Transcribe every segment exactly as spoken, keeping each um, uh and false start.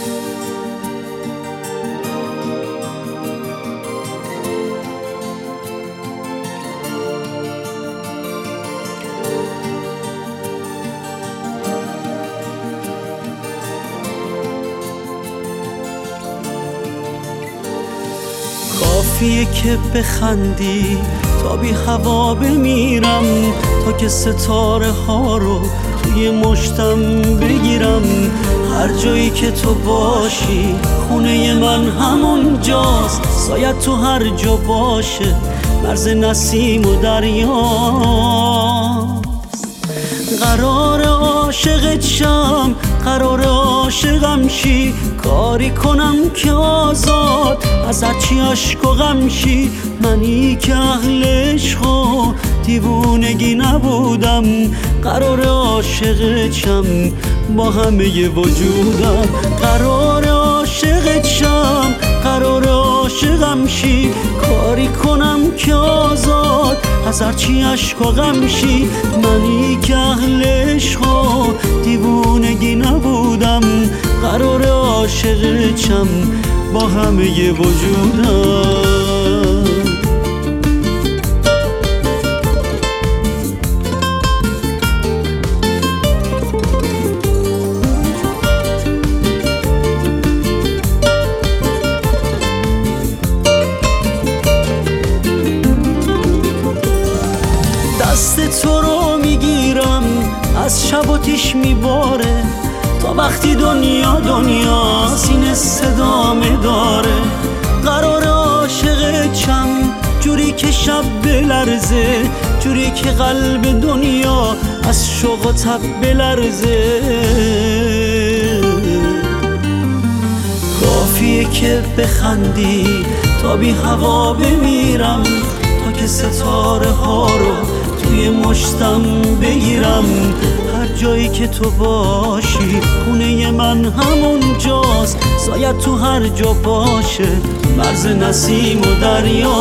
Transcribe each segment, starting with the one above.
کافیه که بخندی تا بی هوا بمیرم، تا که ستاره ها رو توی مشتم بگیرم. هر جایی که تو باشی خونه من همون جاست، سایت تو هر جا باشه مرز نسیم و دریاست. قرار عاشقت شم، قرار عاشقم شی، کاری کنم که آزاد از هرچی عشق و غم شی. منی که اهل عشق و دیوونگی نبودم، قرار عاشقت شم با همه وجودم. قرار عاشقت شم، قرار عاشقم شی، کاری کنم که آزاد از هرچی عشق و غم شی. منی که اهل عشق و دیوونگی نبودم، قرار عاشقت شم با همه وجودم. دست تو رو میگیرم از شب و تیش میباره، تا وقتی دنیا دنیا سینه صدامه داره. قرار عاشقت شم جوری که شب بلرزه، جوری که قلب دنیا از شوق و تب بلرزه. کافیه که بخندی تا بی هوا بمیرم، تا که ستاره ها رو توی مشتم بگیرم. هر جایی که تو باشی خونه من همون جاست، سایت تو هر جا باشه مرز نسیم و دریاست.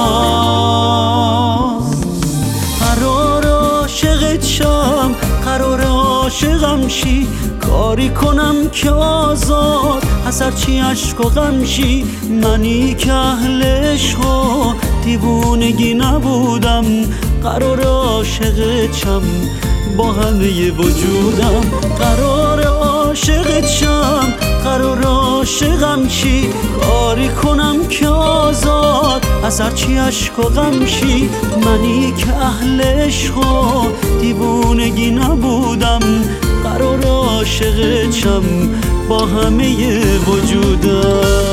قرار عاشقت شم، قرار عاشقم شی، کاری کنم که آزاد از هرچی عشق و غم شی. منی که اهل عشق و دیوونگی نبودم، قرار عاشقت شم با همه وجودم. قرار عاشقت شم، قرار عاشقم شی، کاری کنم که آزاد از هرچی عشق و غم شی. منی که اهل عشق و دیوونگی نبودم، قرار عاشقت شم با همه وجودم.